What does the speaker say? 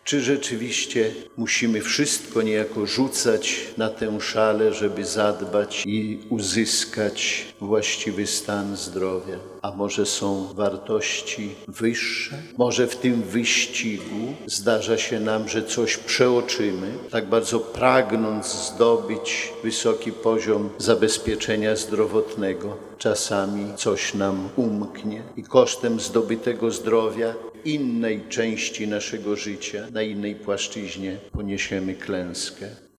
Czy rzeczywiście musimy wszystko niejako rzucać na tę szalę, żeby zadbać i uzyskać właściwy stan zdrowia? A może są wartości wyższe? Może w tym wyścigu zdarza się nam, że coś przeoczymy, tak bardzo pragnąc zdobyć wysoki poziom zabezpieczenia zdrowotnego. Czasami coś nam umknie i kosztem zdobytego zdrowia innej części naszego życia, na innej płaszczyźnie poniesiemy klęskę.